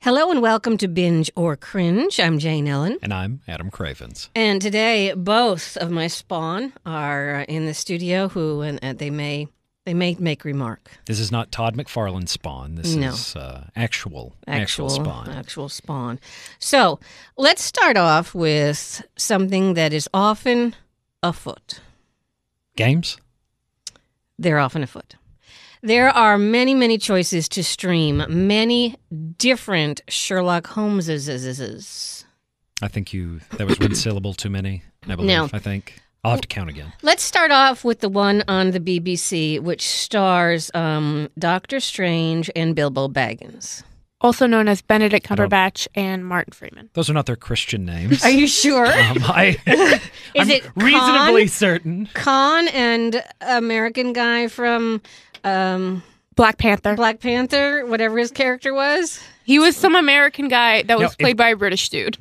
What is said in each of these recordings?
Hello and welcome to Binge or Cringe. I'm Jane Ellen. And I'm Adam Cravens. And today, both of my spawn are in the studio and they may make remark. This is not Todd McFarlane's Spawn. This is actual Spawn. Actual Spawn. So let's start off with something that is often afoot. Games? They're often afoot. There are many, many choices to stream, many different Sherlock Holmeses. I think that was one syllable too many, I believe. No. I think. I'll have to count again. Let's start off with the one on the BBC, which stars Doctor Strange and Bilbo Baggins. Also known as Benedict Cumberbatch and Martin Freeman. Those are not their Christian names. Are you sure? I'm it reasonably certain. Khan and American guy from Black Panther. Black Panther, whatever his character was. He was some American guy that was played by a British dude.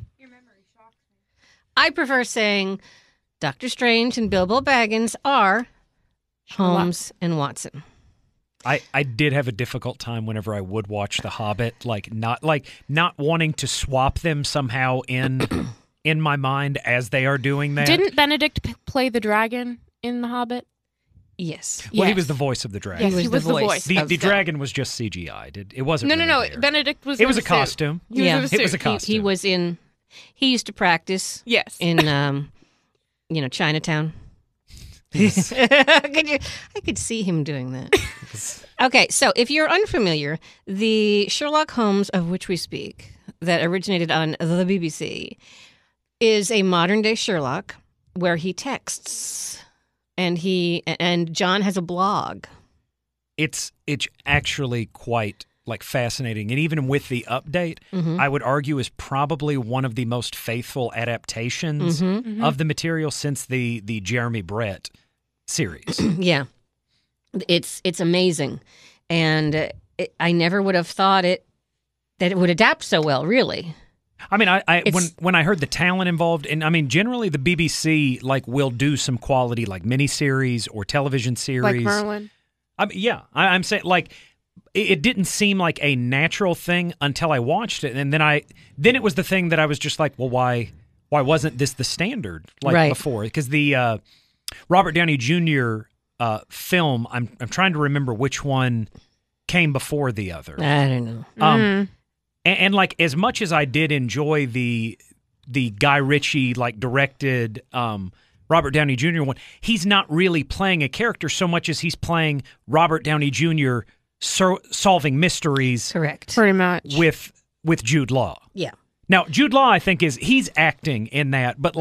I prefer saying Doctor Strange and Bilbo Baggins are Holmes and Watson. I did have a difficult time whenever I would watch The Hobbit, not wanting to swap them somehow in my mind as they are doing that. Didn't Benedict play the dragon in The Hobbit? Yes. Well, he was the voice of the dragon. Yes, he was the voice. The dragon was just CGI'd. It wasn't. No. There. Benedict was. It was a costume. It was a costume. He used to practice. Yes. In Chinatown. I could see him doing that. Okay, so if you're unfamiliar, the Sherlock Holmes of which we speak, that originated on the BBC, is a modern-day Sherlock where he texts, and John has a blog. It's actually quite fascinating, and even with the update, I would argue is probably one of the most faithful adaptations of the material since the Jeremy Brett series. Yeah, it's amazing, and I never would have thought that it would adapt so well. Really, I mean, when I heard the talent involved, and I mean, generally the BBC will do some quality miniseries or television series, like Merlin. I'm saying it didn't seem like a natural thing until I watched it, and then it was the thing that I was just like, well, why wasn't this the standard before? Because the Robert Downey Jr. Film, I'm trying to remember which one came before the other. I don't know. And as much as I did enjoy the Guy Ritchie directed Robert Downey Jr. one, he's not really playing a character so much as he's playing Robert Downey Jr. solving mysteries. Correct. Pretty much. With Jude Law. Yeah. Now, Jude Law, I think, he's acting in that, but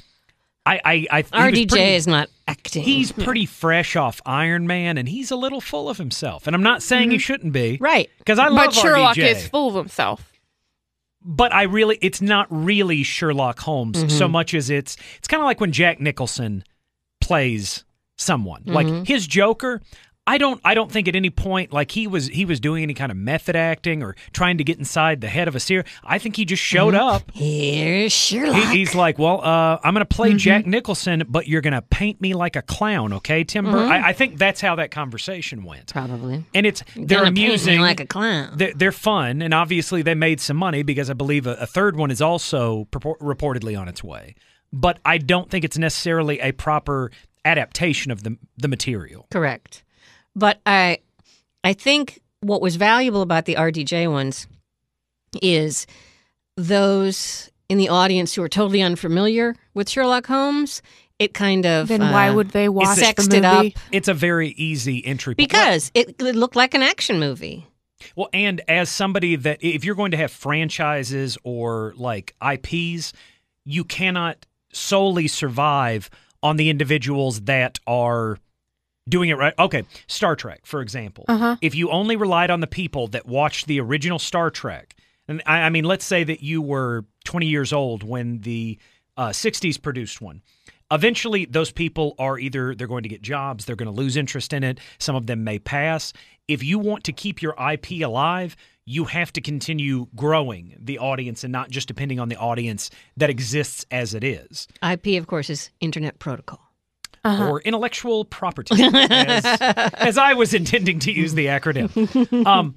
RDJ is not acting. He's pretty fresh off Iron Man, and he's a little full of himself. And I'm not saying he shouldn't be. Right. Because I love But Sherlock RDJ. is full of himself. But it's not really Sherlock Holmes so much as it's kind of like when Jack Nicholson plays someone. His Joker, I don't think at any point he was doing any kind of method acting or trying to get inside the head of a serial. I think he just showed up. Here's Sherlock. He's like, well, I'm going to play Jack Nicholson, but you're going to paint me like a clown, okay, Tim Burton? I think that's how that conversation went. Probably. And they're amusing. Paint me like a clown. They're fun, and obviously they made some money because I believe a third one is also reportedly on its way. But I don't think it's necessarily a proper adaptation of the material. Correct. But I think what was valuable about the RDJ ones is those in the audience who are totally unfamiliar with Sherlock Holmes, it kind of... Then why would they watch the sexed movie? it up. It's a very easy entry point. Because it looked like an action movie. Well, and as somebody that... If you're going to have franchises or IPs, you cannot solely survive on the individuals that are... doing it right. Okay, Star Trek, for example. If you only relied on the people that watched the original Star Trek, and I mean, let's say that you were 20 years old when the 60s produced one. Eventually, those people are they're going to get jobs, they're going to lose interest in it, some of them may pass. If you want to keep your IP alive, you have to continue growing the audience and not just depending on the audience that exists as it is. IP, of course, is Internet Protocol. Or intellectual property, as I was intending to use the acronym.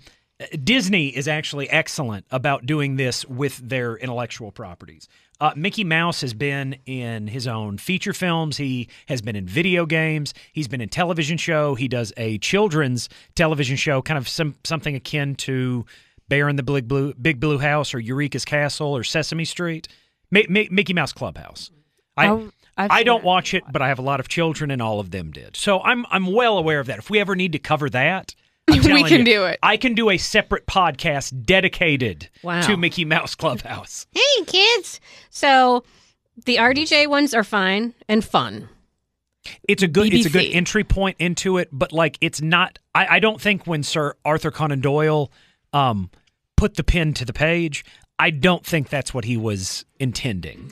Disney is actually excellent about doing this with their intellectual properties. Mickey Mouse has been in his own feature films. He has been in video games. He's been in television show. He does a children's television show, kind of something akin to Bear in the Big Blue House or Eureka's Castle or Sesame Street. Mickey Mouse Clubhouse. I don't watch it, but I have a lot of children, and all of them did. So I'm well aware of that. If we ever need to cover that, we can do it. I can do a separate podcast dedicated to Mickey Mouse Clubhouse. Hey, kids. So the RDJ ones are fine and fun. It's a good BBC. entry point into it, but like it's not. I don't think when Sir Arthur Conan Doyle put the pen to the page, I don't think that's what he was intending.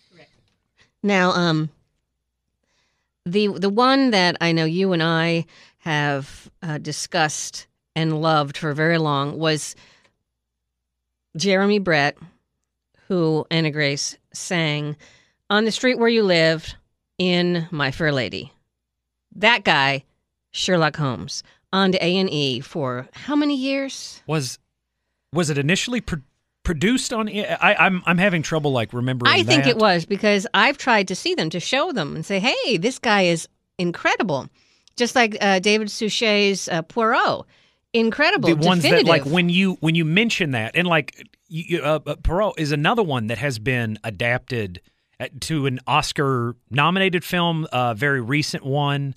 Now, the one that I know you and I have discussed and loved for very long was Jeremy Brett, who Anna Grace sang On the Street Where You Lived in My Fair Lady. That guy, Sherlock Holmes, on to A&E for how many years? Was it initially produced on? I'm having trouble like remembering. I think it was, because I've tried to see them, to show them and say, hey, this guy is incredible. Just like David Suchet's Poirot. Incredible, the ones definitive. that like when you mention that, and like Poirot is another one that has been adapted to an Oscar-nominated film, very recent one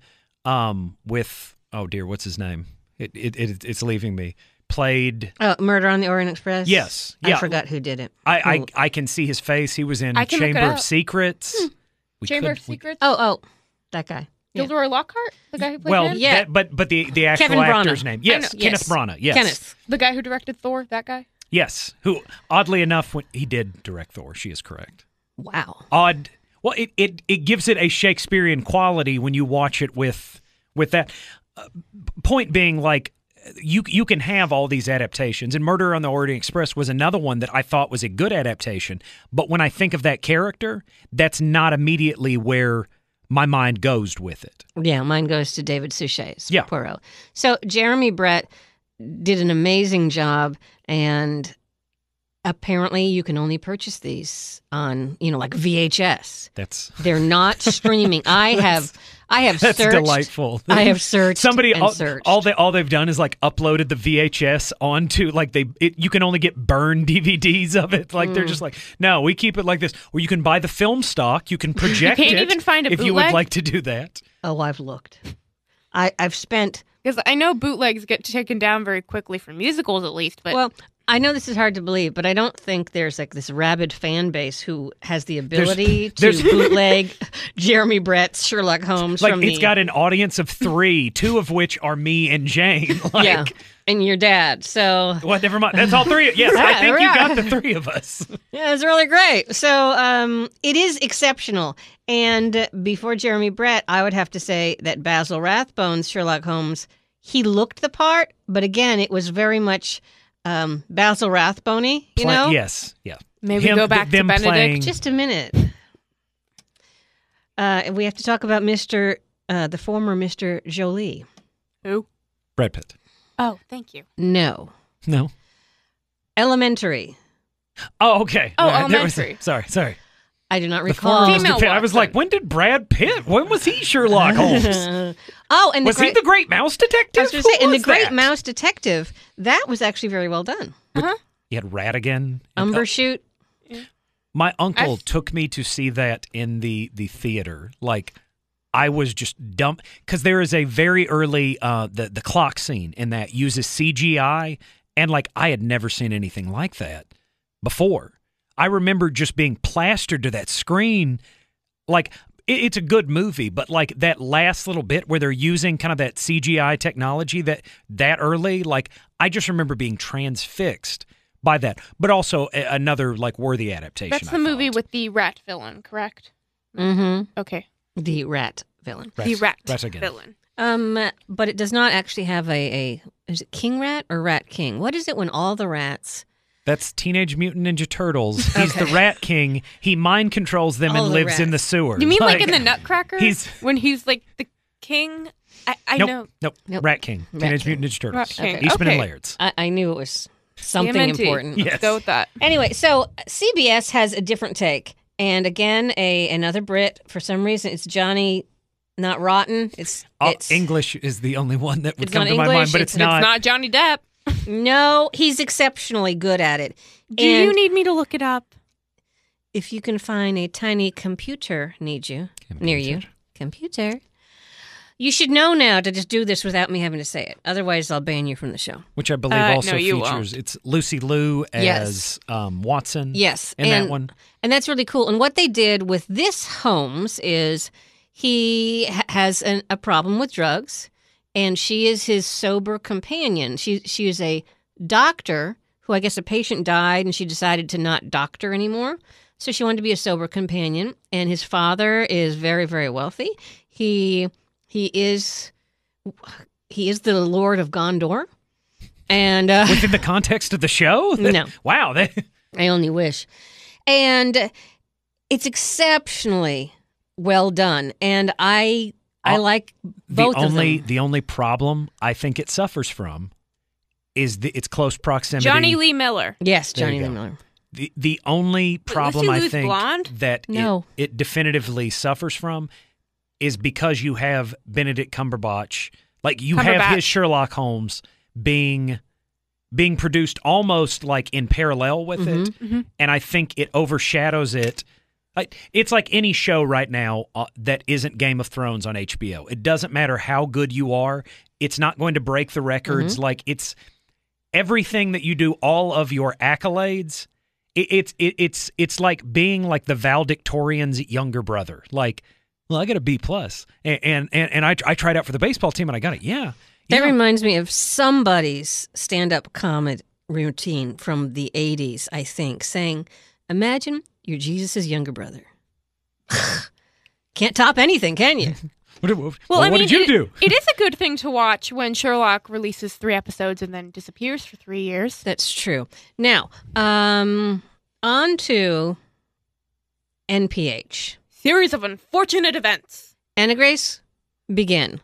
with what's his name? It's leaving me. Played Murder on the Orient Express. Yes, I forgot who did it. I can see his face. He was in Chamber of Secrets. Chamber of Secrets. Oh, that guy. Gilderoy Lockhart, the guy who played him? But the actual Kevin actor's Branagh. name, yes, Kenneth Branagh, yes, Kenneth, the guy who directed Thor, that guy. Yes, who oddly enough, when he did direct Thor, she is correct. Wow. Odd. Well, it gives it a Shakespearean quality when you watch it with that. Point being, like you can have all these adaptations, and Murder on the Orient Express was another one that I thought was a good adaptation. But when I think of that character, that's not immediately where my mind goes with it. Yeah, mine goes to David Suchet's Yeah. Poirot. So Jeremy Brett did an amazing job, and apparently you can only purchase these on, like VHS. They're not streaming. I have That's searched. delightful. I have searched. Somebody and searched. all they've done is like uploaded the VHS onto like you can only get burned DVDs of it. Like they're just like, no, we keep it like this. Or you can buy the film stock. You can project You can't it even find a if you would bootleg? like to do that. Oh, I've looked. I've spent. Because I know bootlegs get taken down very quickly for musicals, at least. But Well, I know this is hard to believe, but I don't think there's like this rabid fan base who has the ability to bootleg Jeremy Brett's Sherlock Holmes. Like from it's got an audience of 3, 2 of which are me and Jane. Like, yeah, and your dad. So well, never mind. That's all 3. Yes, I think you got the 3 of us. yeah, it's really great. So it is exceptional. And before Jeremy Brett, I would have to say that Basil Rathbone's Sherlock Holmes, he looked the part, but again, it was very much Basil Rathbone-y, you know? Yes, yeah. maybe go back to them Benedict. playing- Just a minute. We have to talk about the former Mr. Jolie. Who? Brad Pitt. Oh, thank you. No. No. Elementary. Oh, okay. Oh, Yeah, there was- Elementary. sorry. I do not The recall. former Mr. Female Pitt. I was Watson. like, when did Brad Pitt? When was he Sherlock Holmes? Oh, and Was he the Great Mouse Detective? I was going to say, Who and the was Great that? Mouse Detective, that was actually very well done. He had Ratigan. Umbershoot. My uncle took me to see that in the theater. Like, I was just dumb because there is a very early the clock scene in that uses CGI, and like I had never seen anything like that before. I remember just being plastered to that screen. Like, it's a good movie, but like that last little bit where they're using kind of that CGI technology that early, like I just remember being transfixed by that. But also another like worthy adaptation. That's the movie with the rat villain, correct? Mm-hmm. Okay. The rat villain. The rat Ratigan. villain. But it does not actually have is it King Rat or Rat King? What is it when all the rats? That's Teenage Mutant Ninja Turtles. He's the Rat King. He mind controls them All and the lives in rats. the sewer. You mean like in the Nutcracker? he's- when he's like the King? I Nope, know. nope. Rat King. Rat Teenage King. Mutant Ninja Turtles. Rat King. Eastman Okay. and Laird's. I knew it was something TMNT. important. Yes. Let's go with that. Anyway, so CBS has a different take. And again, another Brit. For some reason, it's Johnny Not Rotten. It's English is the only one that would It's come not to my English, mind, but it's not. It's not Johnny Depp. No, he's exceptionally good at it. Do you need me to look it up? If you can find a tiny computer near you, computer, you should know now to just do this without me having to say it. Otherwise, I'll ban you from the show. Which I believe also no, you features. won't. It's Lucy Liu as Watson. Yes, in that one. And that's really cool. And what they did with this Holmes is he has a problem with drugs, and she is his sober companion. She is a doctor who, I guess, a patient died, and she decided to not doctor anymore. So she wanted to be a sober companion. And his father is very, very wealthy. He is the Lord of Gondor. And Within the context of the show? No. Wow. I only wish. And it's exceptionally well done. And I like both of them. The only problem I think it suffers from is its close proximity. Johnny Lee Miller. Yes, There Johnny you Lee go. Miller. The only problem Lucy I Liu's think blonde? that No. it definitively suffers from is because you have Benedict Cumberbatch. Like you have his Sherlock Holmes being produced almost like in parallel with it. Mm-hmm. And I think it overshadows it. It's like any show right now that isn't Game of Thrones on HBO. It doesn't matter how good you are. It's not going to break the records. Mm-hmm. Like it's everything that you do, all of your accolades. It's like being like the valedictorian's younger brother. Like, well, I got a B+. And I tried out for the baseball team and I got it. Yeah. That reminds me of somebody's stand-up comedy routine from the 80s, I think, saying, imagine you're Jesus' younger brother. Can't top anything, can you? What did you do? It is a good thing to watch when Sherlock releases 3 episodes and then disappears for 3 years. That's true. Now, on to NPH. Series of unfortunate events. Anna Grace, begin.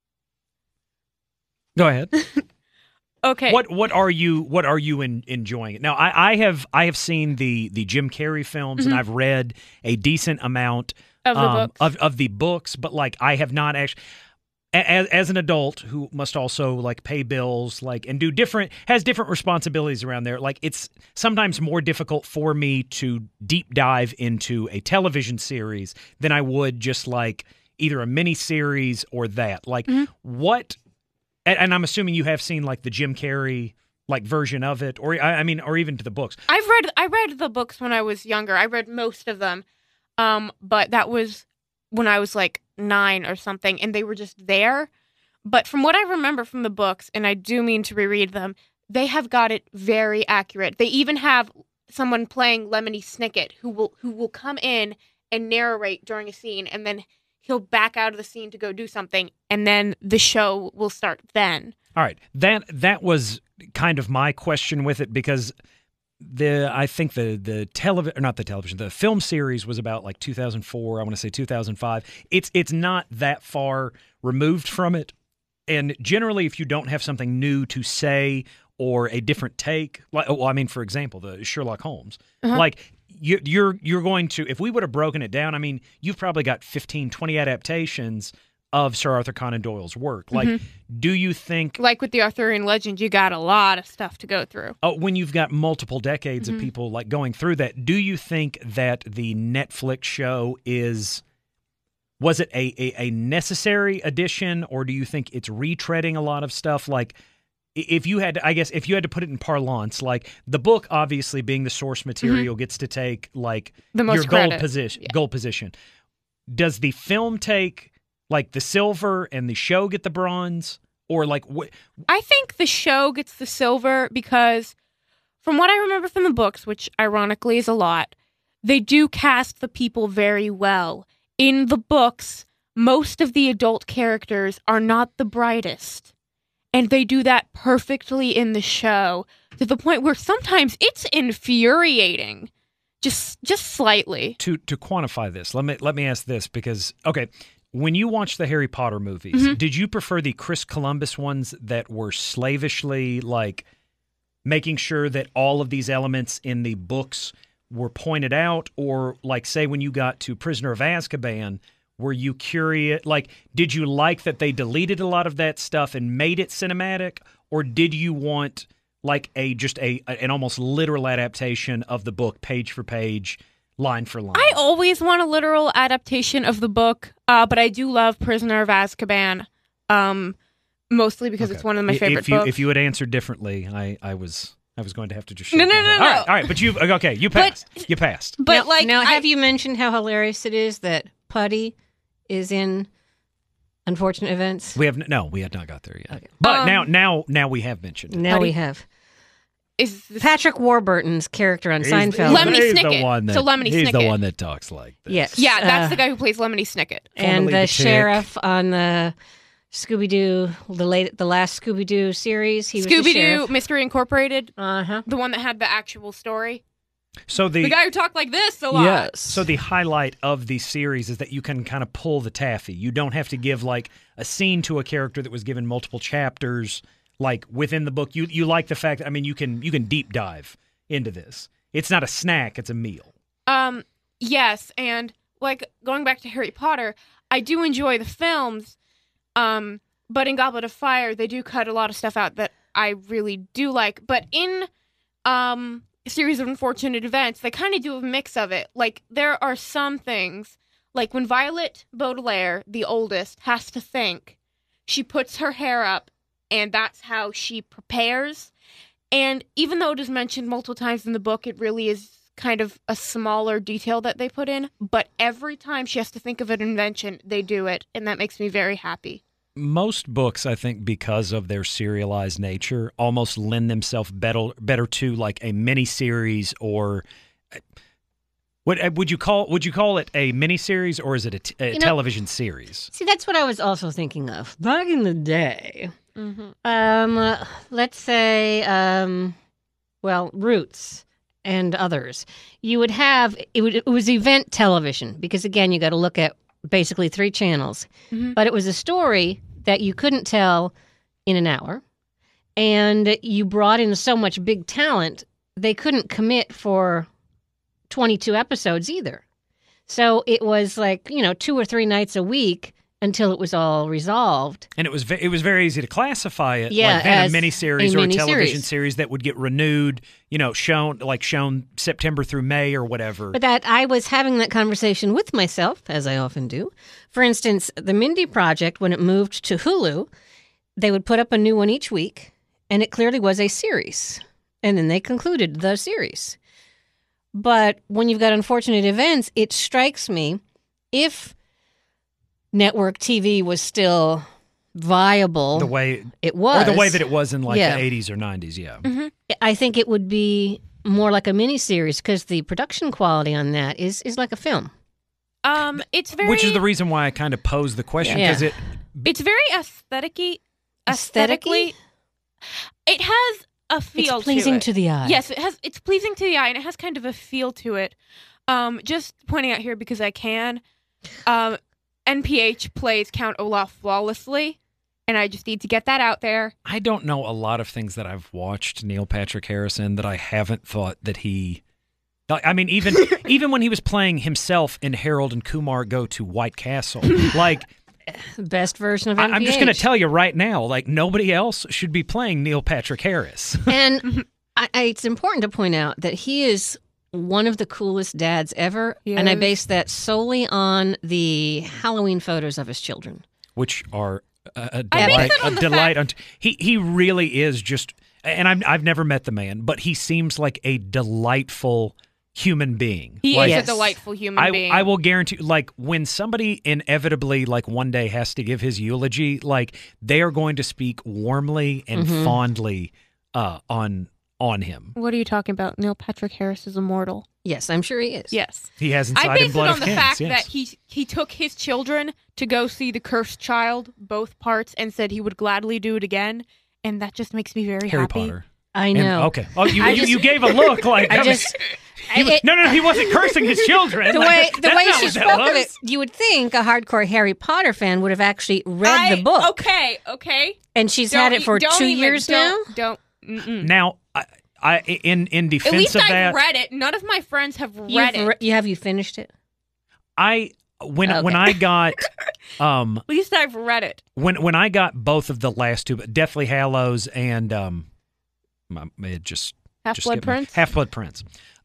Go ahead. Okay. What are you enjoying it now? I have seen the Jim Carrey films and I've read a decent amount Of the books. of the books, but like I have not actually. As an adult who must also like pay bills, like and has different responsibilities around there, like it's sometimes more difficult for me to deep dive into a television series than I would just like either a mini series or that. Like what? And I'm assuming you have seen like the Jim Carrey like version of it, or or even to the books. I read the books when I was younger. I read most of them, but that was when I was like 9 or something, and they were just there. But from what I remember from the books, and I do mean to reread them, they have got it very accurate. They even have someone playing Lemony Snicket who will come in and narrate during a scene, and then he'll back out of the scene to go do something, and then the show will start then. All right, that was kind of my question with it because I think the film series was about like 2004. I want to say 2005. It's not that far removed from it, and generally, if you don't have something new to say or a different take, like for example, the Sherlock Holmes, like. You're going to, if we would have broken it down, you've probably got 15, 20 adaptations of Sir Arthur Conan Doyle's work. Like, do you think... Like with the Arthurian legend, you got a lot of stuff to go through. When you've got multiple decades of people like going through that, do you think that the Netflix show was it a necessary addition, or do you think it's retreading a lot of stuff? Like, if you had to put it in parlance, like the book, obviously being the source material, gets to take like the most your credit. goal position. Does the film take like the silver and the show get the bronze, or like what? I think the show gets the silver because, from what I remember from the books, which ironically is a lot, they do cast the people very well. In the books, most of the adult characters are not the brightest. And they do that perfectly in the show to the point where sometimes it's infuriating, just slightly. To quantify this, let me ask this because okay, when you watched the Harry Potter movies, Mm-hmm. did you prefer the Chris Columbus ones that were slavishly like making sure that all of these elements in the books were pointed out, or like say when you got to Prisoner of Azkaban, were you curious, like did you like that they deleted a lot of that stuff and made it cinematic, or did you want like an almost literal adaptation of the book page for page, line for line? I always want a literal adaptation of the book, but I do love Prisoner of Azkaban, mostly because it's one of my favorite books. If you had answered differently, I was going to have to just No. All right, but you passed. You passed. But now, have you mentioned how hilarious it is that Putty is in Unfortunate Events? We had not got there yet. Okay. But now we have mentioned it. Now Putty. we have. Is this Patrick Warburton's character on Seinfeld. Lemony he's the Snicket. one that, So Lemony he's the Snicket. one that talks like this. Yes. Yeah, that's the guy who plays Lemony Snicket. And Formerly the the sheriff on the Scooby-Doo, the last Scooby-Doo series. He was the Scooby-Doo sheriff. Mystery Incorporated, Uh-huh. the one that had the actual story. So The guy who talked like this a lot. Yes. So the highlight of the series is that you can kind of pull the taffy. You don't have to give like a scene to a character that was given multiple chapters like within the book. You like the fact that, I mean, you can deep dive into this. It's not a snack, it's a meal. Yes, and like going back to Harry Potter, I do enjoy the films, but in Goblet of Fire, they do cut a lot of stuff out that I really do like. But in Series of Unfortunate Events, they kind of do a mix of it. Like, there are some things, like when Violet Baudelaire, the oldest, has to think, she puts her hair up, and that's how she prepares. And even though it is mentioned multiple times in the book, it really is kind of a smaller detail that they put in. But every time she has to think of an invention, they do it, and that makes me very happy. Most books, I think, because of their serialized nature, almost lend themselves better to like a miniseries, or would you call it a miniseries, or is it a television series? See, that's what I was also thinking of. Back in the day, let's say, Roots and others, you would have, it was event television, because again, you got to look at basically 3 channels, but it was a story that you couldn't tell in an hour, and you brought in so much big talent, they couldn't commit for 22 episodes either. So it was like, 2 or 3 nights a week until it was all resolved. And it was very easy to classify it like as a miniseries or a miniseries. television series that would get renewed, shown September through May or whatever. But that I was having that conversation with myself, as I often do. For instance, the Mindy Project, when it moved to Hulu, they would put up a new one each week, and it clearly was a series. And then they concluded the series. But when you've got Unfortunate Events, it strikes me, if network TV was still viable, the way it was, or the way that it was in like Yeah. the 80s or 90s, yeah. I think it would be more like a miniseries, because the production quality on that is like a film. It's very, Which is the reason why I kind of posed the question, because Yeah. it's very aesthetically. It has a feel. It's pleasing to it. to the eye. Yes, it's pleasing to the eye, and it has kind of a feel to it. Just pointing out here because I can. NPH plays Count Olaf flawlessly, and I just need to get that out there. I don't know a lot of things that I've watched Neil Patrick Harris in that I haven't thought that he... I mean, even when he was playing himself in Harold and Kumar Go to White Castle, like... Best version of NPH. I'm just going to tell you right now, like, nobody else should be playing Neil Patrick Harris. And it's important to point out that he is one of the coolest dads ever, He and I is. base that solely on the Halloween photos of his children. Which are a I base delight. it on A the delight. He really is just, and I've never met the man, but he seems like a delightful human being. He Like, is Yes. a delightful human being. I will guarantee, like, when somebody inevitably, like, one day has to give his eulogy, like, they are going to speak warmly and fondly on him. What are you talking about? Neil Patrick Harris is immortal. Yes, I'm sure he is. Yes. He has I inside base him it blood on of the kings. fact Yes. that he took his children to go see The Cursed Child, both parts, and said he would gladly do it again, and that just makes me very Harry happy. Potter. I And- know. okay. Oh, you gave a look like I that was- just No, he wasn't cursing his children. The Like, way that's not she what that spoke of was. it, you would think a hardcore Harry Potter fan would have actually read the book. Okay. And she's had it for 2 years now? Mm-mm. Now, I in defense At least of I've that, read it. None of my friends have read it. Have you finished it? when Okay. I got At least I've read it. when I got both of the last two, Deathly Hallows and it just Half-Blood Prince? Half-Blood Prince.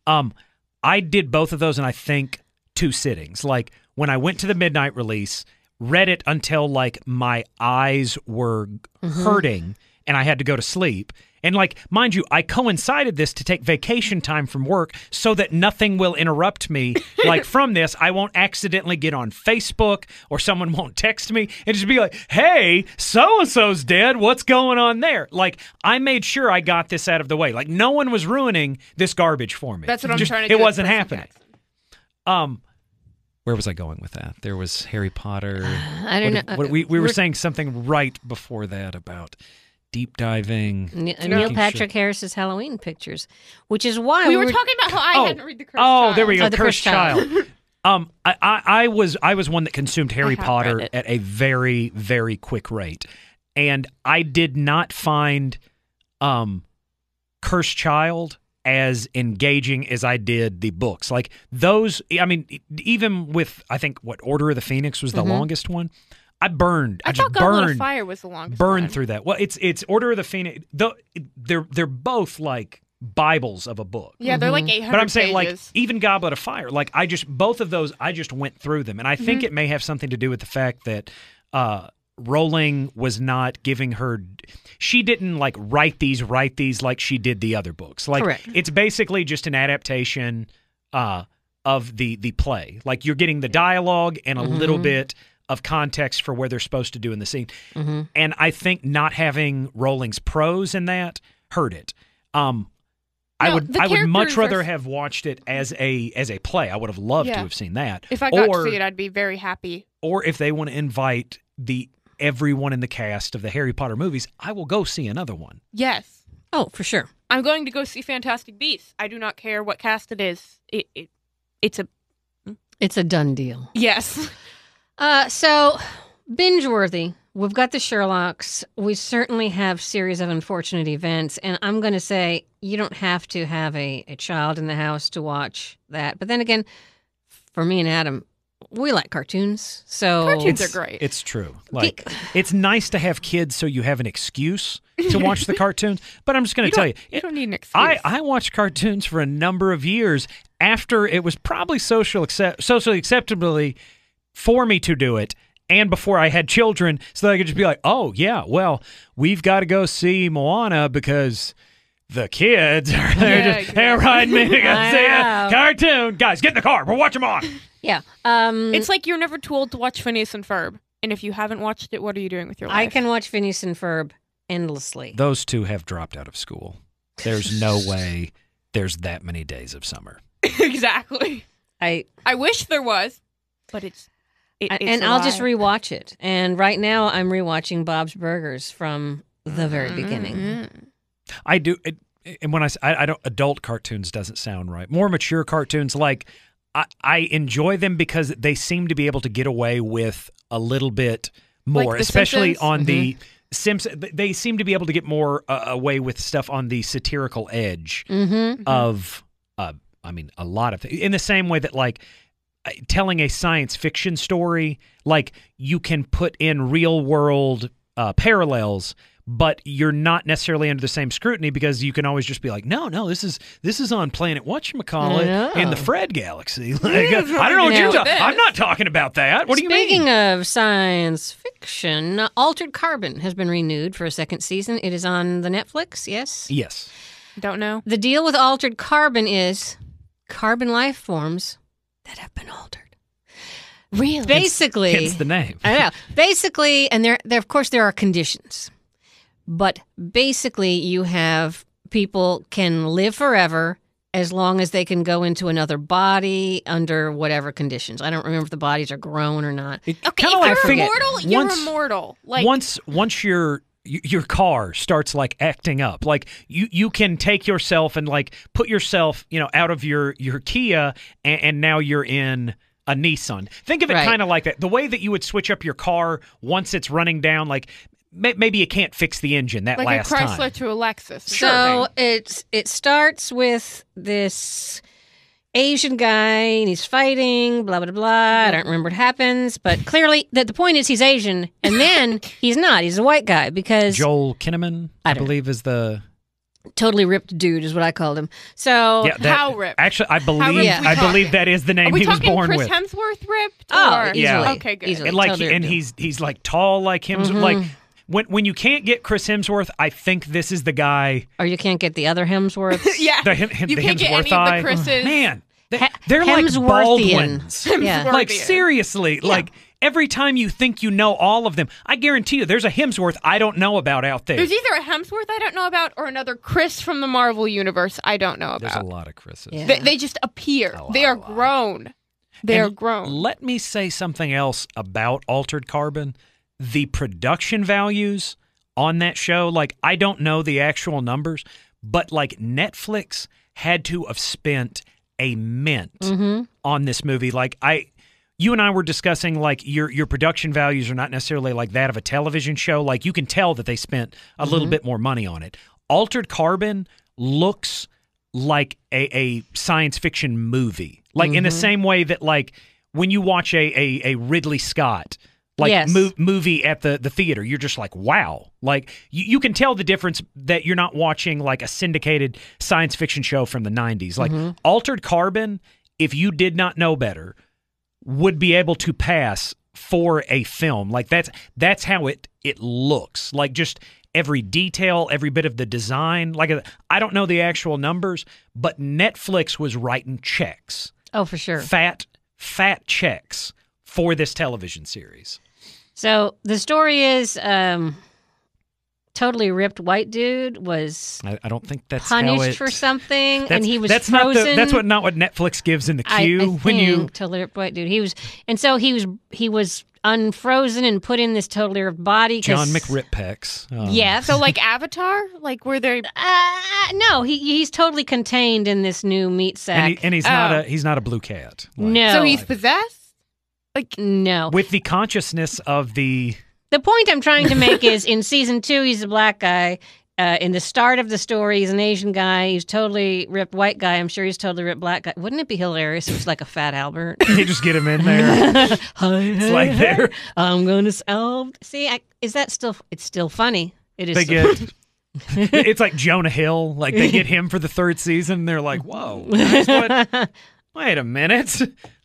I did both of those in I think 2 sittings. Like when I went to the midnight release, read it until like my eyes were hurting and I had to go to sleep. And like, mind you, I coincided this to take vacation time from work so that nothing will interrupt me. Like from this, I won't accidentally get on Facebook or someone won't text me and just be like, hey, so-and-so's dead. What's going on there? Like, I made sure I got this out of the way. Like, no one was ruining this garbage for me. That's what I'm Just- trying to do. It with wasn't Percy happening. Jackson. Where was I going with that? There was Harry Potter. I don't know. We were saying something right before that about deep diving. Neil Patrick Harris's Halloween pictures, which is why We were talking about how I hadn't read The Cursed Child. There we go. Oh, The Cursed Cursed Child. Child. I was one that consumed Harry have Potter read it. at a very, very quick rate, and I did not find Cursed Child as engaging as I did the books. Like those, I mean, even with I think Order of the Phoenix was the longest one. I I just thought Goblet of burned Fire was the longest burned one. through that. Well, it's Order of the Phoenix. They're both like Bibles of a book. Yeah, they're like 800 But I'm saying, pages. like, even Goblet of Fire, like, both of those, I just went through them. And I think it may have something to do with the fact that Rowling was not giving her, she didn't, like, write these like she did the other books. Like, Correct. it's basically just an adaptation of the play. Like, you're getting the dialogue and a little bit of context for where they're supposed to do in the scene. And I think not having Rowling's prose in that hurt it. I would much characters rather are- have watched it as a play. I would have loved to Yeah. have seen that. If I got to see it, I'd be very happy. Or if they want to invite everyone in the cast of the Harry Potter movies, I will go see another one. Yes. Oh, for sure. I'm going to go see Fantastic Beasts. I do not care what cast it is. It's a... It's a done deal. Yes. So, binge-worthy. We've got the Sherlocks. We certainly have series of unfortunate events. And I'm going to say you don't have to have a child in the house to watch that. But then again, for me and Adam, we like cartoons. So Cartoons are great. It's true. Like, it's nice to have kids so you have an excuse to watch the cartoons. But I'm just going to tell you, You don't need an excuse. I watched cartoons for a number of years after it was probably socially acceptably for me to do it, and before I had children, so that I could just be like, oh, yeah, well, we've got to go see Moana because the kids are there. Yeah, They're riding me to go I see a know. cartoon. Guys, get in the car. We'll watch them on. yeah. It's like you're never too old to watch Phineas and Ferb. And if you haven't watched it, what are you doing with your life? I can watch Phineas and Ferb endlessly. Those two have dropped out of school. There's no way there's that many days of summer. Exactly. I wish there was, but it's and a I'll just lie. rewatch it. And right now, I'm rewatching Bob's Burgers from the very beginning. I do, and when I don't, adult cartoons doesn't sound right. More mature cartoons, like I enjoy them because they seem to be able to get away with a little bit more, Like The especially Simpsons? on the Simpsons. They seem to be able to get more away with stuff on the satirical edge of, I mean, a lot of things. In the same way that, like, telling a science fiction story, like, you can put in real world parallels, but you're not necessarily under the same scrutiny because you can always just be like, no, this is on planet whatchamacallit in the Fred galaxy. Like, I don't know what you're talking. I'm not talking about that. What do you mean? Speaking of science fiction, Altered Carbon has been renewed for a second season. It is on the Netflix, yes? Yes. Don't know. The deal with Altered Carbon is carbon life forms that have been altered. Really? Basically, Hence the name. I know. Basically, and there of course there are conditions. But basically you have people can live forever as long as they can go into another body under whatever conditions. I don't remember if the bodies are grown or not. Okay, Kinda if like you're figure- immortal, you're once- immortal. Like once you're your car starts like acting up. Like you can take yourself and like put yourself, out of your Kia and now you're in a Nissan. Think of it kind of like that. The way that you would switch up your car once it's running down, like maybe you can't fix the engine that last time. Like a Chrysler to a Lexus. So it starts with this Asian guy, and he's fighting, blah, blah, blah. I don't remember what happens, but clearly the point is he's Asian, and then he's not. He's a white guy because... Joel Kinnaman, I believe, is the... Totally ripped dude is what I called him. So how ripped? Actually, I believe that is the name he was born Chris with. Hemsworth ripped? Oh, easily. Yeah. Okay, good. Easily. And he's like tall like him. Like when you can't get Chris Hemsworth, I think this is the guy. Or you can't get the other Hemsworths. Yeah, the you can't get any of the Chris's. Man, they're like Baldwins. Yeah. Like seriously, like. Every time you think you know all of them, I guarantee you there's a Hemsworth I don't know about out there. There's either a Hemsworth I don't know about or another Chris from the Marvel Universe I don't know about. There's a lot of Chris's. Yeah. They just appear. They are grown. They are grown. Let me say something else about Altered Carbon. The production values on that show, like I don't know the actual numbers, but like Netflix had to have spent a mint on this movie. Like you and I were discussing like your production values are not necessarily like that of a television show. Like you can tell that they spent a little bit more money on it. Altered Carbon looks like a science fiction movie. Like in the same way that like when you watch a Ridley Scott like movie at the theater, you're just like, wow. Like you can tell the difference that you're not watching like a syndicated science fiction show from the 90s. Like Altered Carbon, if you did not know better, would be able to pass for a film. Like that's how it looks. Like just every detail, every bit of the design. Like I don't know the actual numbers, but Netflix was writing checks. Oh, for sure. Fat checks for this television series. So the story is totally ripped white dude was I don't think that's punished for something, and he was frozen. That's not what Netflix gives in the queue I when you totally ripped white dude. He was unfrozen and put in this totally ripped body. John McRippex. Yeah, so like Avatar, like were they? No, he's totally contained in this new meat sack, and he's not a blue cat. Like, no, so he's possessed. Like no, with the consciousness of the. The point I'm trying to make is in season 2, he's a black guy. In the start of the story, he's an Asian guy. He's totally ripped white guy. I'm sure he's totally ripped black guy. Wouldn't it be hilarious if it was like a fat Albert? You just get him in there. It's like there. I'm going to see. Is that still? It's still funny. It is. It's like Jonah Hill. Like they get him for the 3rd season. They're like, whoa. Guys, wait a minute.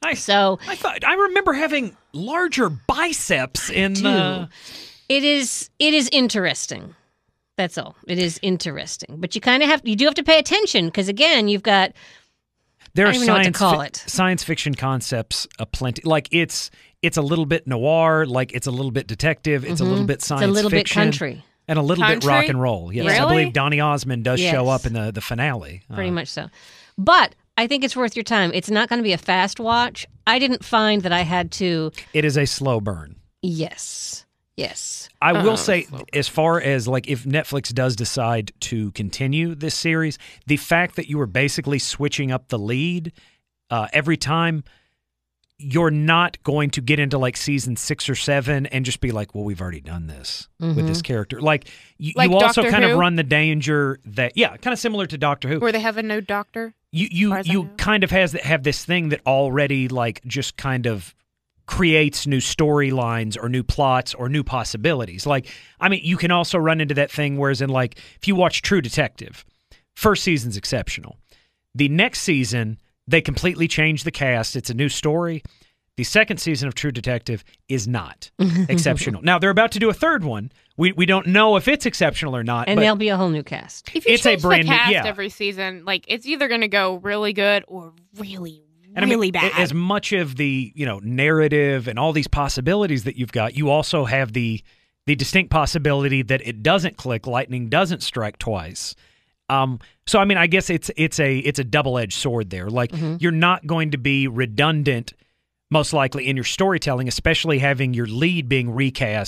I remember having larger biceps in the... It is interesting. That's all. It is interesting. But you do have to pay attention because again, you've got there I are don't even know what to call it. Science fiction concepts aplenty. Like it's a little bit noir, like it's a little bit detective, it's a little bit science fiction. It's a little bit country. And a little bit rock and roll. Yes. Really? I believe Donny Osmond does show up in the finale. Pretty much so. But I think it's worth your time. It's not going to be a fast watch. I didn't find that I had to... It is a slow burn. Yes. I will say, as far as like if Netflix does decide to continue this series, the fact that you are basically switching up the lead every time, you're not going to get into like season 6 or 7 and just be like, well, we've already done this with this character. Like you also Doctor kind Who? of run the danger that, kind of similar to Doctor Who. where they have a no doctor. You kind of have this thing that already like just kind of creates new storylines or new plots or new possibilities. Like, I mean, you can also run into that thing whereas in like, if you watch True Detective, first season's exceptional. The next season, they completely change the cast. It's a new story. The second season of True Detective is not exceptional. Now, they're about to do a third one. We don't know if it's exceptional or not. And there'll be a whole new cast. If you it's change a brand the cast new, every season, like it's either going to go really good or really bad. As much of the narrative and all these possibilities that you've got, you also have the distinct possibility that it doesn't click, lightning doesn't strike twice. So I mean, I guess it's a double-edged sword there. Like you're not going to be redundant, most likely in your storytelling, especially having your lead being recast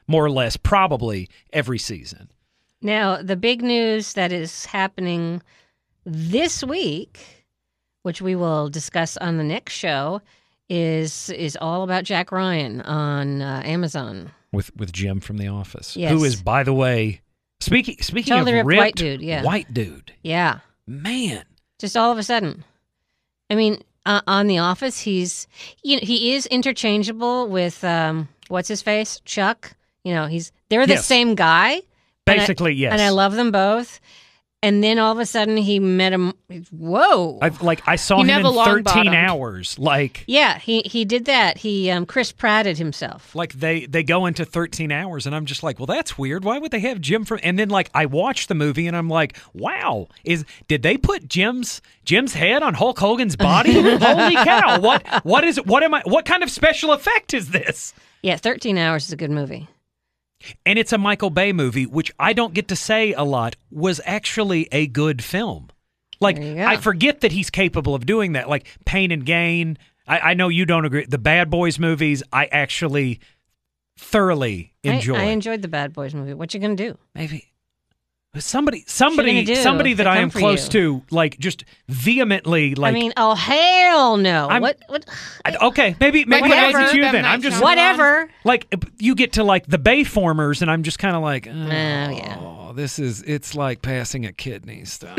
more or less, probably every season. Now, the big news that is happening this week, which we will discuss on the next show, is all about Jack Ryan on Amazon. With Jim from The Office, Yes. who is, by the way, speaking Totally of ripped white dude, yeah. white dude, Yeah. man. Just all of a sudden. I mean, on The Office, he is interchangeable with what's his face, Chuck. They're the Yes. same guy. Basically, yes. And I love them both. And then all of a sudden, he met him. Whoa! I saw He him never in long 13 bottomed. hours. Yeah, he did that. He Chris Pratted himself. They go into 13 hours, and I'm just like, well, that's weird. Why would they have Jim from? And then I watched the movie, and I'm like, wow, did they put Jim's head on Hulk Hogan's body? Holy cow! What is it? What kind of special effect is this? Yeah, 13 Hours is a good movie. And it's a Michael Bay movie, which I don't get to say a lot, was actually a good film. There you go. I forget that he's capable of doing that. Like Pain and Gain. I know you don't agree. The Bad Boys movies, I actually thoroughly enjoy. I enjoyed the Bad Boys movie. What you gonna do? Maybe somebody gonna do that to I come am for close you? to, just vehemently, I mean, oh hell no! I'm- What? okay, maybe it whatever. wasn't you That then. night I'm just show. Whatever. you get to the Bayformers, and I'm just kind of like, oh, yeah. it's like passing a kidney stuff.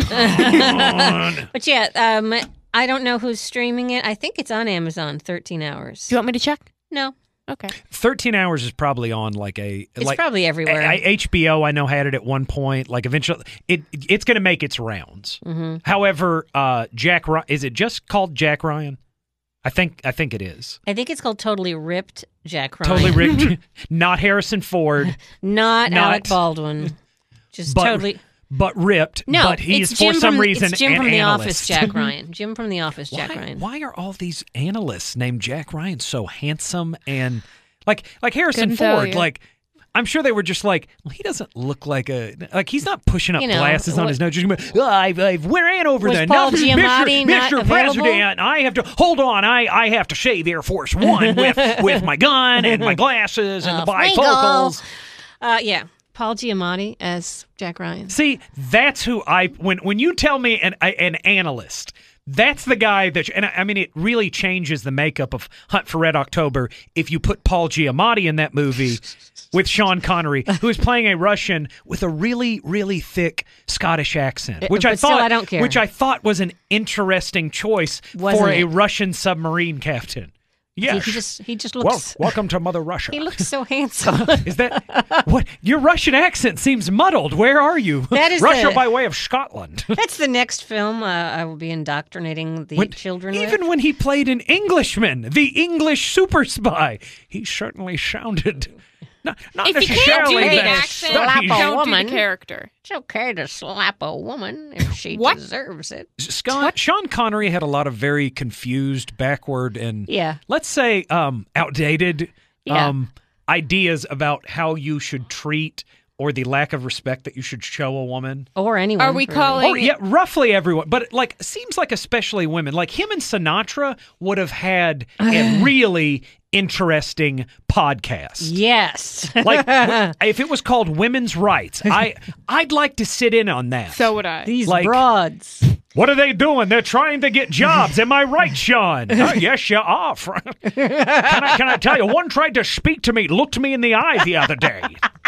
But yeah, I don't know who's streaming it. I think it's on Amazon. 13 Hours. Do you want me to check? No, Okay. 13 Hours is probably on it's probably everywhere. HBO, I know, had it at one point. Eventually, it's going to make its rounds. Mm-hmm. However, Jack Ryan, is it just called Jack Ryan? I think it is. I think it's called Totally Ripped Jack Ryan. Totally ripped. Not Harrison Ford, Not Not- Alec Baldwin. Just but totally. but ripped. No, but he's it's Jim for some from, reason it's Jim an from The analyst. Office, Jack Ryan. Jim from The Office, Jack Ryan. Why are all these analysts named Jack Ryan so handsome and like Harrison Couldn't tell Ford? you. I'm sure they were just well, he doesn't look he's not pushing up You know, glasses on his nose. Just, I ran over Was there. Paul Now, Giamatti not Mr. available? President, I have to hold on. I have to save Air Force One with my gun and my glasses and the bifocals. Yeah. Paul Giamatti as Jack Ryan. See, that's who when you tell me an analyst, that's the guy that, and I mean, it really changes the makeup of Hunt for Red October if you put Paul Giamatti in that movie with Sean Connery, who is playing a Russian with a really, really thick Scottish accent, which But still, I don't care. which I thought was an interesting choice Wasn't for it? a Russian submarine captain. Yes. He just Well, looks. welcome to Mother Russia. He looks so handsome. Is that what your Russian accent seems muddled? Where are you? That is Russia the- by way of Scotland. That's the next film I will be indoctrinating the children Even with. when he played an Englishman, the English super spy, he certainly sounded not If you can't necessarily do the that accent, slap Scottish. a don't woman. do the character. It's okay to slap a woman if she What? deserves it. Sean Connery had a lot of very confused, backward, and Yeah. let's say outdated Yeah. ideas about how you should treat or the lack of respect that you should show a woman. Or anyone. Are we really. calling- Oh yeah, roughly everyone, but seems like especially women. Like him and Sinatra would have had a really interesting podcast. Yes. Like if it was called Women's Rights, I'd like to sit in on that. So would I. These like- broads. What are they doing? They're trying to get jobs. Am I right, Sean? Oh, yes, you are. Can I tell you? One tried to speak to me, looked me in the eye the other day.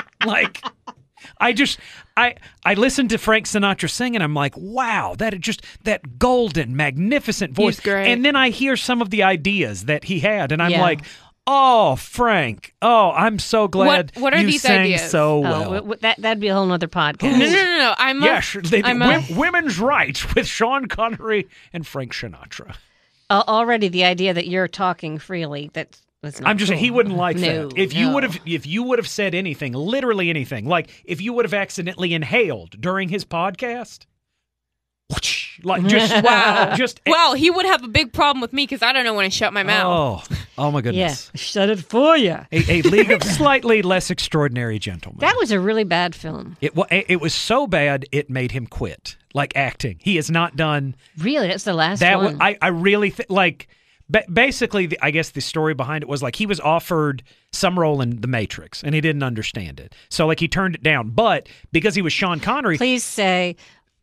I listened to Frank Sinatra sing, and I'm like, wow, that golden, magnificent voice. He's great. And then I hear some of the ideas that he had, and I'm Yeah. like, oh, Frank. Oh, I'm so glad What are you these sang ideas? so well. That'd be a whole nother podcast. No. I'm Yes, I'm a- Women's Rights with Sean Connery and Frank Sinatra. Already the idea that you're talking freely, that's not I'm just saying cool. he wouldn't like No, that. If you would have said anything, literally anything, like if you would have accidentally inhaled during his podcast, like just wow, just Well, he would have a big problem with me because I don't know when to shut my mouth. oh my Yeah. goodness. Shut it for you. A league of slightly less extraordinary gentlemen. That was a really bad film. It was so bad it made him quit, like acting. He has not done Really, that's the last that. one. I really Basically, I guess the story behind it was like he was offered some role in The Matrix, and he didn't understand it. So like he turned it down. But because he was Sean Connery... Please say,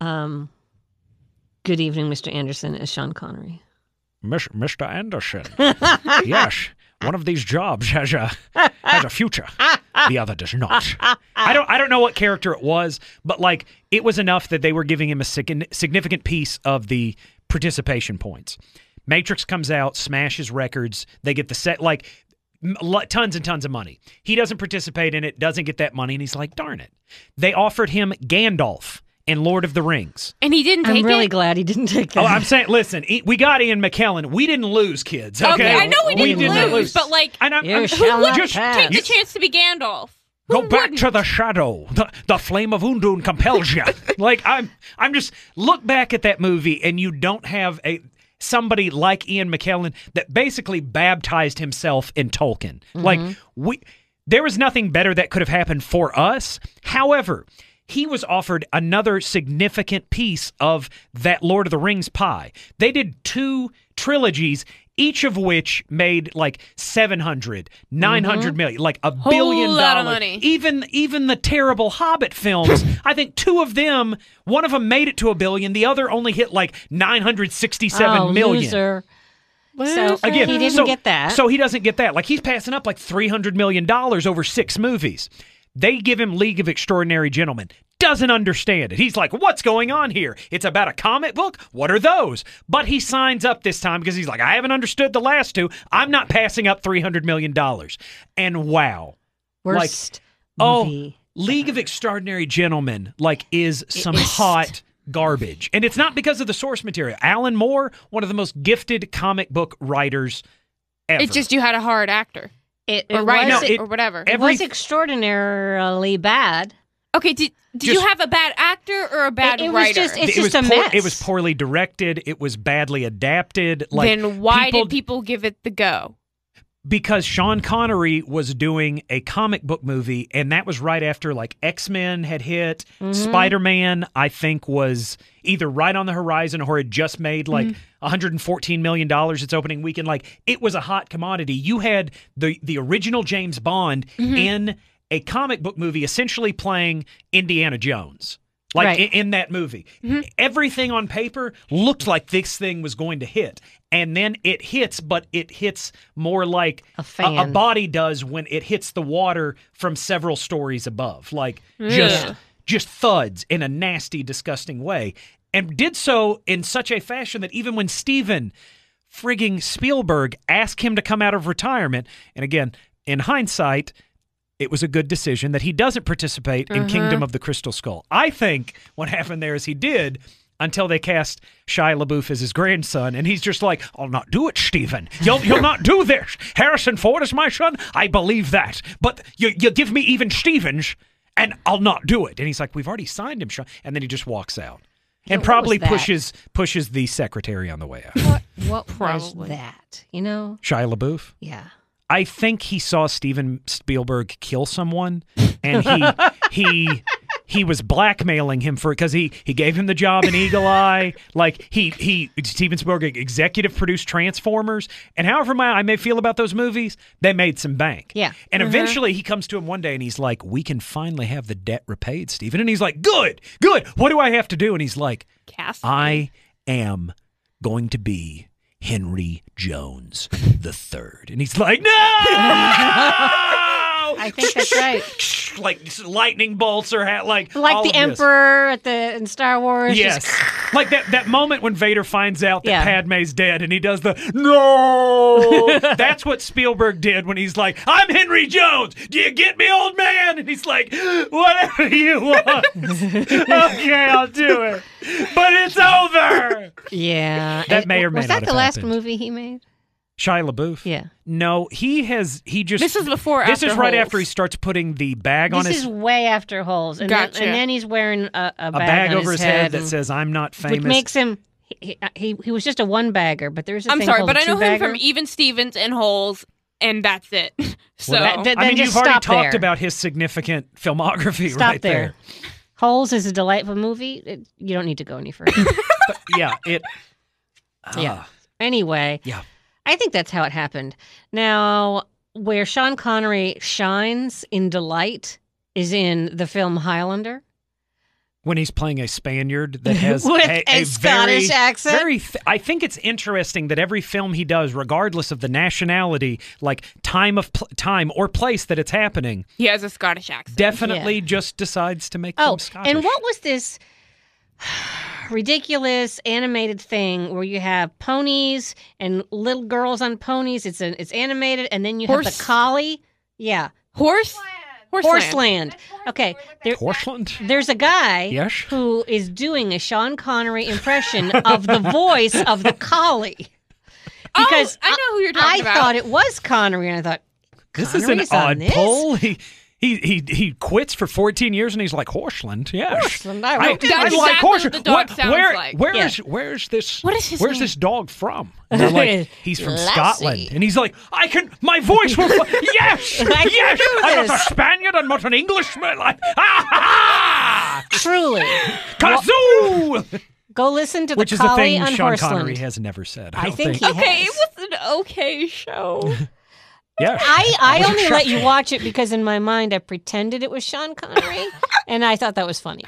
good evening, Mr. Anderson, as Sean Connery. Mr. Anderson. Yes. One of these jobs has a future. The other does not. I don't know what character it was, but like it was enough that they were giving him a significant piece of the participation points. Matrix comes out, smashes records. They get the set tons and tons of money. He doesn't participate in it, doesn't get that money, and he's like, darn it. They offered him Gandalf in Lord of the Rings. And he didn't take it? I'm really glad he didn't take that. Oh, I'm saying, listen, we got Ian McKellen. We didn't lose, kids. Okay, I know we didn't lose, but like, You shall not take pass. the chance to be Gandalf? Go back to the shadow. The flame of Undun compels you. Like I'm just look back at that movie, and you don't have somebody like Ian McKellen that basically baptized himself in Tolkien. Like there was nothing better that could have happened for us. However, he was offered another significant piece of that Lord of the Rings pie. They did 2 trilogies, each of which made like 700, 900 million, like $1 billion. Lot of money. Even the terrible Hobbit films, I think 2 of them, one of them made it to $1 billion, the other only hit like 967 million. Loser. So Again, he didn't get that. So he doesn't get that. Like he's passing up like $300 million over 6 movies. They give him League of Extraordinary Gentlemen. Doesn't understand it. He's like, what's going on here? It's about a comic book? What are those? But he signs up this time because he's like, I haven't understood the last 2. I'm not passing up $300 million. And wow. Worst movie. League of Extraordinary Gentlemen is some hot garbage. And it's not because of the source material. Alan Moore, one of the most gifted comic book writers ever. It's just you had a hard actor. Or whatever. It was extraordinarily bad. Okay, did you have a bad actor or a bad writer? It's just a mess. It was poorly directed. It was badly adapted. Then why did people give it the go? Because Sean Connery was doing a comic book movie, and that was right after X-Men had hit. Spider-Man, I think, was either right on the horizon or had just made $114 million its opening weekend. It was a hot commodity. You had the original James Bond in a comic book movie essentially playing Indiana Jones. In that movie. Everything on paper looked like this thing was going to hit. And then it hits, but it hits more like a body does when it hits the water from several stories above. Just thuds in a nasty, disgusting way. And did so in such a fashion that even when Steven frigging Spielberg asked him to come out of retirement, and again, in hindsight, it was a good decision that he doesn't participate in Kingdom of the Crystal Skull. I think what happened there is he did until they cast Shia LaBeouf as his grandson, and he's just like, I'll not do it, Stephen. You'll not do this. Harrison Ford is my son. I believe that. But you give me even Stevens, and I'll not do it. And he's like, we've already signed him, and then he just walks out. And probably pushes the secretary on the way out. What was that? Shia LaBeouf? Yeah. I think he saw Steven Spielberg kill someone, and he was blackmailing him for it because he gave him the job in Eagle Eye. Steven Spielberg executive produced Transformers, and however I may feel about those movies, they made some bank. Yeah. And eventually he comes to him one day and he's like, we can finally have the debt repaid, Steven. And he's like, good. What do I have to do? And he's like, I am going to be Henry Jones III. And he's like, no! I think that's right. Lightning bolts or like the Emperor in Star Wars. Yes. Like that moment when Vader finds out that Padme's dead and he does the no. That's what Spielberg did when he's like, I'm Henry Jones. Do you get me, old man? And he's like, whatever you want. Okay, I'll do it. But it's over. Yeah. That may or may not have Was that the last happened. movie he made? Shia LaBeouf? Yeah. No, he just... This is before This is right Holes. after he starts putting the bag on his... This is way after Holes. And, Gotcha. then he's wearing a bag on over his head that says, I'm not famous. Which makes him... He was just a one-bagger, but there's a I'm thing sorry, called but a I know him two-bagger. from Even Stevens and Holes, and that's it. So Well, Then I mean, just you've already stop talked there. about his significant filmography Stop right there. Holes is a delightful movie. You don't need to go any further. But yeah, it... Yeah. Anyway. Yeah. I think that's how it happened. Now, where Sean Connery shines in delight is in the film Highlander. When he's playing a Spaniard that has With a Scottish accent. I think it's interesting that every film he does, regardless of the nationality, like time or place that it's happening, He has a Scottish accent. definitely just decides to make them Scottish. And what was this ridiculous animated thing where you have ponies and little girls on ponies? It's animated, and then you have the collie. Yeah, Horseland. Okay, Horseland? there's a guy Yes. who is doing a Sean Connery impression of the voice of the collie. Because I know who you're talking about. I thought it was Connery, and I thought, This is an Connery's on odd this? pull. He quits for 14 years and he's like, Horseland, yes. Horseland, I I like wrote it. That's exactly Horseland. what the dog sounds like. Where's this? What is his Where's name? this dog from? And they're like, he's from Lassie. Scotland, and he's like, my voice will. Yes, I can yes, do I'm not a this. Spaniard. I'm not an Englishman. Like, ha Truly. ha, kazoo, Go listen to which the is a collie thing on Sean Horseland. Connery has never said. I don't think he Okay, has. it was an okay show. Yes. I only let you watch it because in my mind I pretended it was Sean Connery, and I thought that was funny.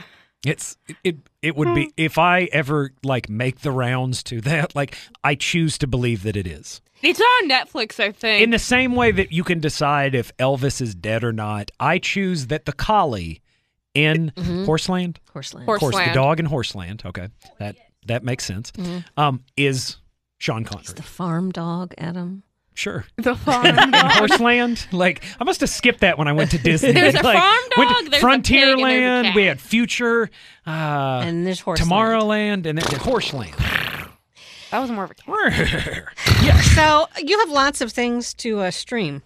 It would be if I ever like make the rounds to that. Like I choose to believe that it is. It's on Netflix, I think. In the same way that you can decide if Elvis is dead or not, I choose that the collie in Horseland, Horseland. of course, the Horseland. dog in Horseland. Okay, that makes sense. Is Sean Connery? The farm dog, Adam. Sure. The farm In dog. Horseland, like I must have skipped that when I went to Disney. There's a like, farm went dog, to there's a pig, and there's a Frontierland. cat. We had Future, And there's Horseland. Tomorrowland, and then Horseland. That was more of a cat. So you have lots of things to stream.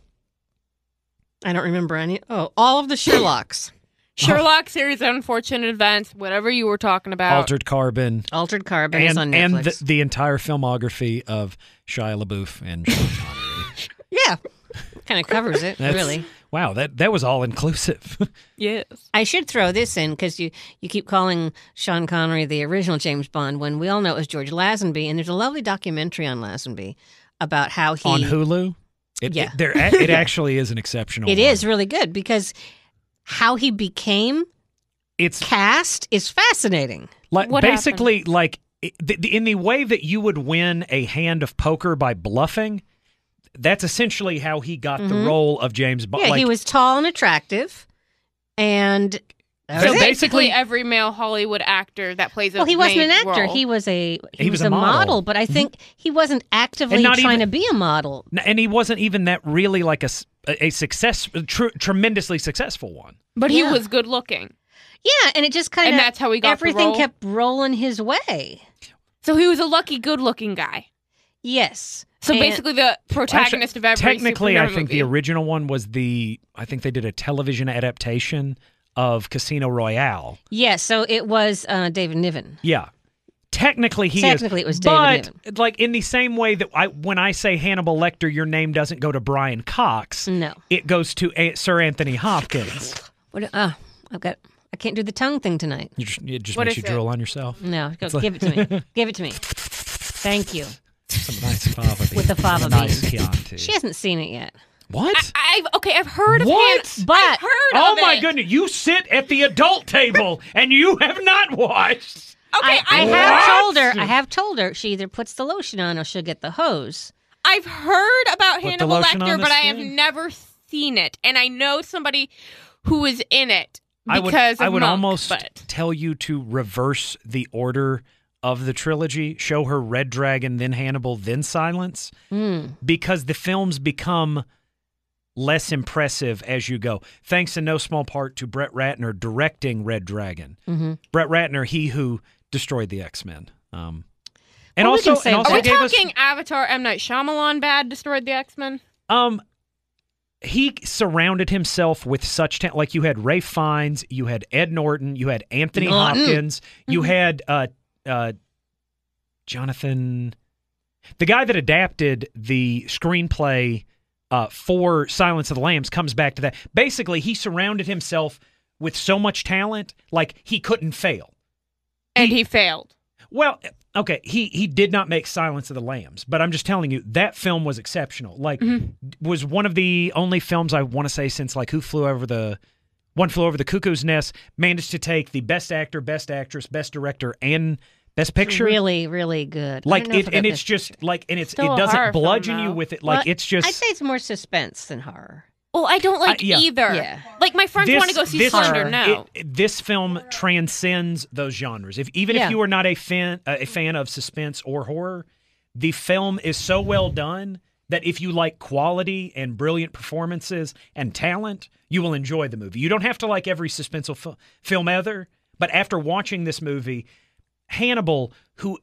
I don't remember any. Oh, all of the Sherlocks. Sherlock series, Unfortunate Events, whatever you were talking about. Altered Carbon. Altered Carbon is on and Netflix. the entire filmography of Shia LaBeouf and Sean Connery. Yeah. Kind of covers it, That's- really. Wow, that was all inclusive. Yes. I should throw this in because you keep calling Sean Connery the original James Bond when we all know it was George Lazenby, and there's a lovely documentary on Lazenby about how he... On Hulu? Yeah. It actually is an exceptional It one. is really good because how he became It's cast is fascinating. like What basically like in the way that you would win a hand of poker by bluffing, that's essentially how he got the role of James Bond. Yeah, Like, he was tall and attractive, and that So was it. basically, every male Hollywood actor that plays a Well, he wasn't an main actor. role. He was a a model, model. but I think he wasn't actively And not trying even- to be a model. and he wasn't even that really like a tremendously successful one. But he Yeah. was good looking. Yeah, and it just kind of And that's how he got the everything role? kept rolling his way. So he was a lucky, good looking guy. Yes. So And- basically, the protagonist of every Technically, I superhero think movie. the original one was I think they did a television adaptation of Casino Royale. yes, so it was David Niven. Yeah. Technically, Technically, it was David but like in the same way that when I say Hannibal Lecter, your name doesn't go to Brian Cox. No. It goes to Sir Anthony Hopkins. What? I can't do the tongue thing tonight. It just What makes is you it? drool on yourself. No, give it to me. Give it to me. Thank you. Some nice fava beans. With the fava nice beans. Chianti. She hasn't seen it yet. What? I've heard of What? him. But- I've heard Oh of my it. goodness! You sit at the adult table and you have not watched. Okay, I What? have told her she either puts the lotion on or she'll get the hose. I've heard about Put the Hannibal lotion on Lecter, the but I have skin. never seen it. And I know somebody who was in it I because would of Monk, almost but tell you to reverse the order of the trilogy. Show her Red Dragon, then Hannibal, then Silence, because the films become less impressive as you go. Thanks in no small part to Brett Ratner directing Red Dragon. Brett Ratner, he who destroyed the X-Men. And Well, we also, can say and also are we gave us talking Avatar, M. Night Shyamalan bad, destroyed the X-Men? he surrounded himself with such talent. Like you had Ray Fiennes, you had Ed Norton, you had Anthony Hopkins, you had Jonathan, the guy that adapted the screenplay for Silence of the Lambs, comes back to that. Basically, he surrounded himself with so much talent, like he couldn't fail. And he failed. Well, okay, he did not make Silence of the Lambs, but I'm just telling you that film was exceptional. Like, was one of the only films I want to say since like One Flew Over the Cuckoo's Nest managed to take the Best Actor, Best Actress, Best Director, and Best Picture. Really, really good. Like I don't know if it, I and got it's Best just Picture. like, and it Still a doesn't horror bludgeon film, you though. with it. Like Well, it's just. I'd say it's more suspense than horror. Well, I don't like yeah. either. Yeah. Like, my friends want to go see Slender now. This film transcends those genres. Even Yeah. if you are not a fan of suspense or horror, the film is so well done that if you like quality and brilliant performances and talent, you will enjoy the movie. You don't have to like every suspenseful film ever, but after watching this movie, Hannibal, who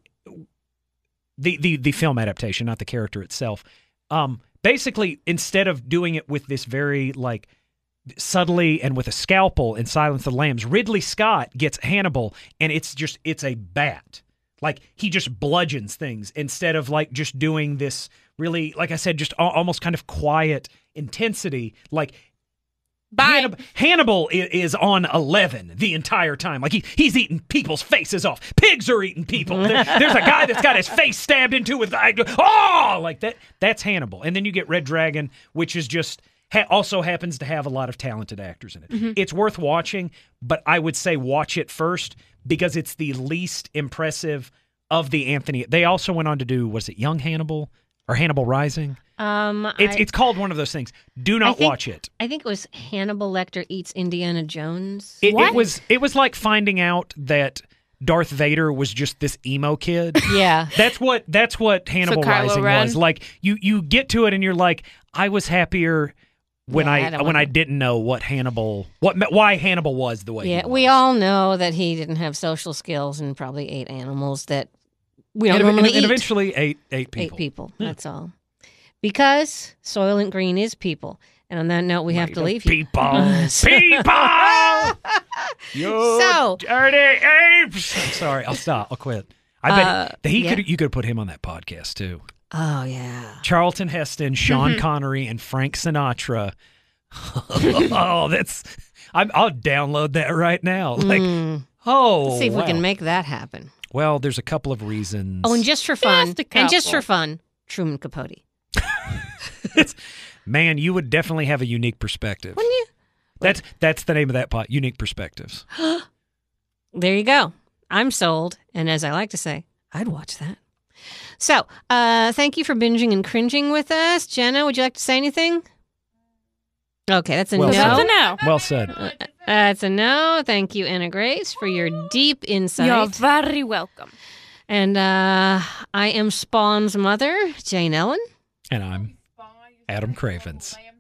the film adaptation, not the character itself, basically, instead of doing it with this very, like, subtly and with a scalpel in Silence of the Lambs, Ridley Scott gets Hannibal, and it's a bat. Like, he just bludgeons things instead of, like, just doing this really, like I said, just almost kind of quiet intensity. Like, Hannibal is on 11 the entire time. Like, he's eating people's faces off. Pigs are eating people. There's a guy that's got his face stabbed into with, like that. That's Hannibal. And then you get Red Dragon, which is just also happens to have a lot of talented actors in it. Mm-hmm. It's worth watching, but I would say watch it first because it's the least impressive of the Anthony. They also went on to do, was it Young Hannibal or Hannibal Rising? It's called one of those things. Do not watch it. I think it was Hannibal Lecter Eats Indiana Jones. It was like finding out that Darth Vader was just this emo kid. Yeah. That's what Hannibal Rising was. Like you get to it and you're like, I was happier when I didn't know why Hannibal was the way he was. We all know that he didn't have social skills and probably ate animals that we don't normally eat. And eventually ate people. 8 people. Yeah. That's all. Because Soylent Green is people. And on that note, we have to leave you. People! You dirty apes! I'm sorry, I'll stop. I'll quit. I bet you could have put him on that podcast, too. Oh, yeah. Charlton Heston, Sean Connery, and Frank Sinatra. I'll download that right now. Like, Let's see if we can make that happen. Well, there's a couple of reasons. Oh, and just for fun, Truman Capote. Man, you would definitely have a unique perspective. Wouldn't you? That's the name of that pod, Unique Perspectives. There you go. I'm sold. And as I like to say, I'd watch that. So, thank you for binging and cringing with us. Jenna, would you like to say anything? Okay, that's a no. That's a no. Well said. That's a no. Thank you, Anna Grace, for your deep insight. You're very welcome. And I am Spawn's mother, Jane Ellen. And I'm Adam Cravens.